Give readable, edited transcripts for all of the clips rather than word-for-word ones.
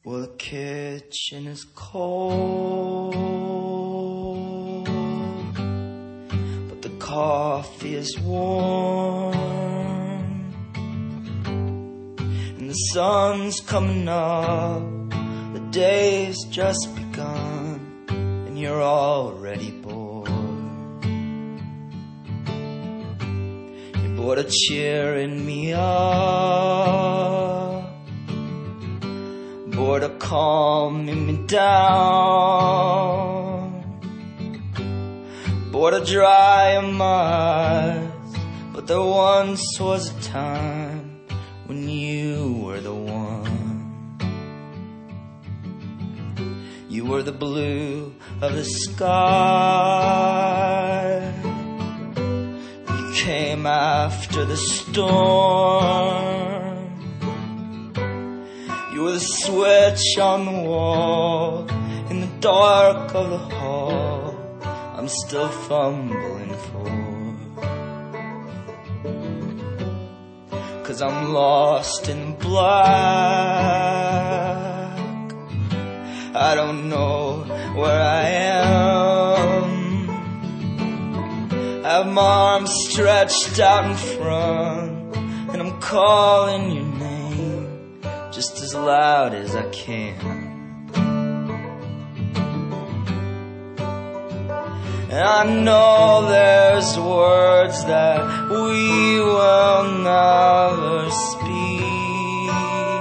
Well, the kitchen is cold, but the coffee is warm, and the sun's coming up, the day's just begun, and you're already bored. You're bored of cheering me up, bored of calming me down, bored of drying my eyes. But there once was a time when you were the one. You were the blue of the sky. You came after the storm. You were the switch on the wall in the dark of the hall I'm still fumbling for. 'Cause I'm lost in black. I don't know where I am. I have my arms stretched out in front, and I'm calling your name just as loud as I can. And I know there's words that we will never speak,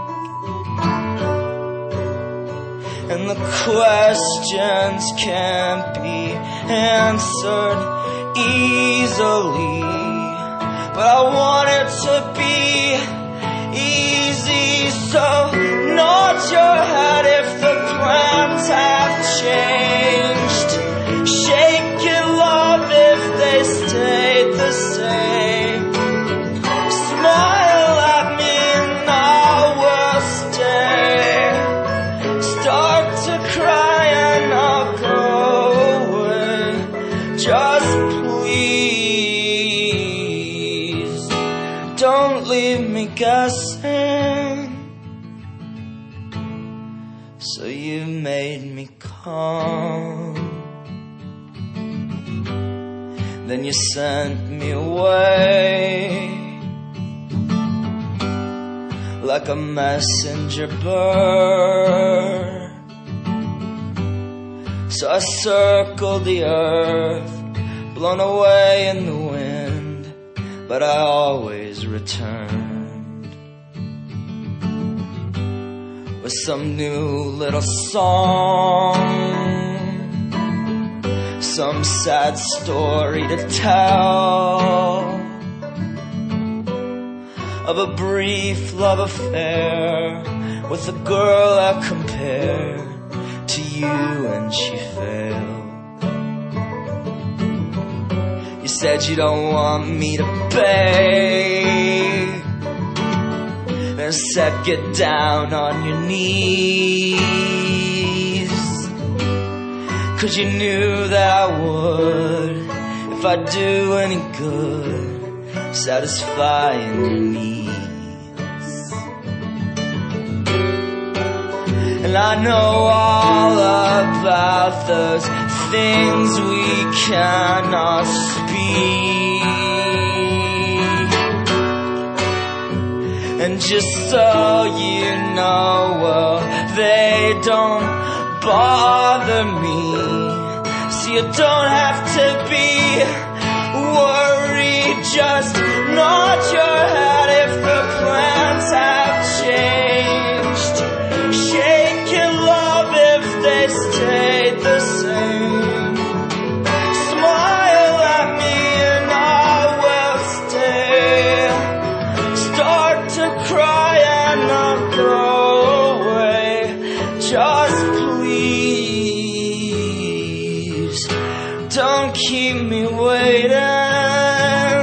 and the questions can't be answered easily, but I want it to be easy. So nod your head if the plans have changed. Shake your love if they stayed the same. Smile at me and I will stay. Start to cry and I'll go away. Just please don't leave me guessing. So you made me come, then you sent me away like a messenger bird. So I circled the earth, blown away in the wind, but I always returned with some new little song, some sad story to tell of a brief love affair with a girl I compared to you and she failed. You said you don't want me to beg, and said get down on your knees, 'cause you knew that I would, if I do any good, satisfying your needs. And I know all about those things we cannot speak, and just so you know, well, they don't bother me. So you don't have to be worried. Just nod your head if the plans have changed. Shake your love if they stayed the same. Smile at me and I will stay. Start to cry and I'll go away. Just please don't keep me waiting.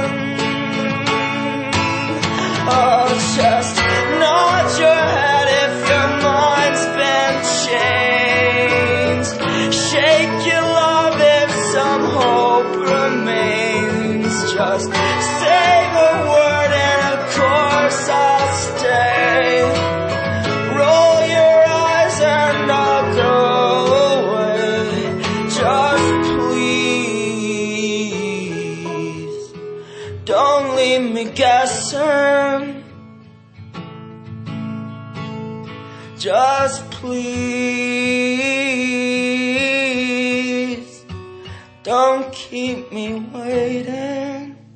Oh, just nod your head if your mind's been changed. Shake your love if some hope remains. Just say the word and of course I'll stay. Roll your keep me guessing. Just please don't keep me waiting.